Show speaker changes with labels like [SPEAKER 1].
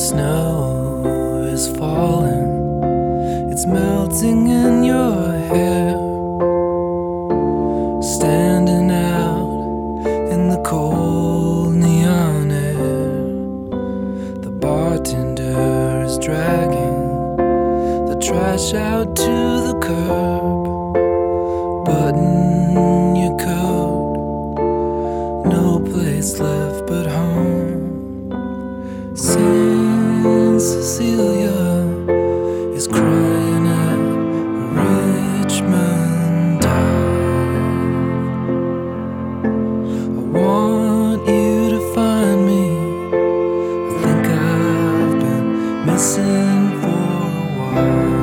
[SPEAKER 1] Snow is falling, it's melting in your hair. Standing out in the cold neon air, the bartender is dragging the trash out to the curb. Button your coat, no place left but home. Saint Cecilia is crying at Richmond Dive. I want you to find me. I think I've been missing for a while.